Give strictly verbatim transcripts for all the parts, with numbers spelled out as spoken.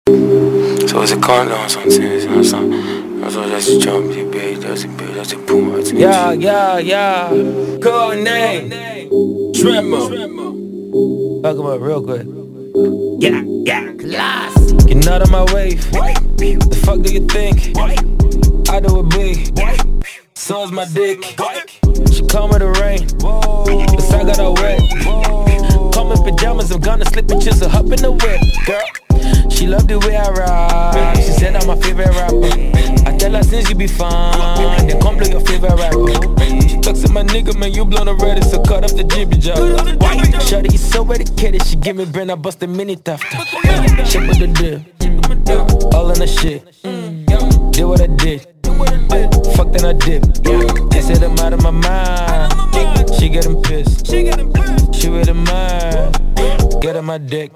So it's a car on something, you know something. So that's a jump, you pay, that's a pay, that's a boom. Yeah, yeah, yeah. Code name Tremor. Fuck him up real quick. Yeah, yeah, class. Get out of my way. The fuck do you think? I do it big. So is my dick. She come with the rain. Cause I got her wet. Come in pajamas, I'm gonna slip and just a hop in the whip, girl. She love the way I ride. She said I'm my favorite rapper. I tell her since you be fine, then come play your favorite rapper. She talks to my nigga, man, you blown already, so cut off the jibby job. Shawty, you so dedicated, she give me brain, I bust a mini after. Shit with the dip, all in the shit. Did what I did, fuck then I dip. They said I'm out of my mind. She getting pissed, she with a mind. Get on my dick.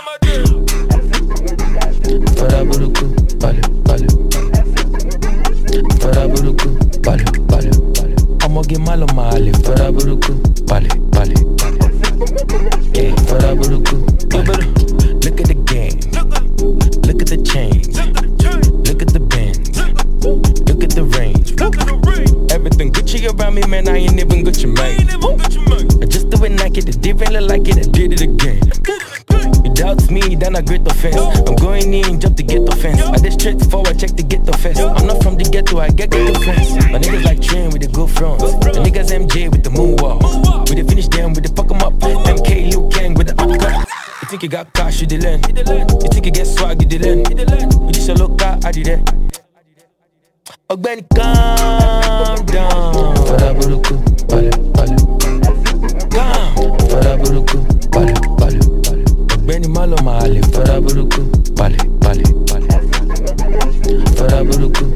Faraburuku, bale, bale. Faraburuku, bale, bale, bale. I'ma get malo male. Faraburuku, bale, bale, bale. Yeah, Faraburuku, bale. Look at the game, look at the chains, look at the bends, look at the range. Everything Gucci around me, man, I ain't even Gucci made. I just do it naked, it didn't look like it, I did it again. You doubt me, then I great offense. I'm going in, jump to get offense. I did straight forward, check to get offense. I'm not from the ghetto, I get good offense. My niggas like train with the good fronts. The niggas M J with the moonwalk. We dey finish them with the fuck 'em up. M K Liu Kang with the upcut. You think you got cash, you didn't. You think you get swag, you didn't. You just a look out, I did it. Ogbeni, calm down. Faraburuku, bale, bale. Calm. Faraburuku, bale, bale, bale. Ogbeni malo male. Faraburuku, bale, bale, bale. Faraburuku.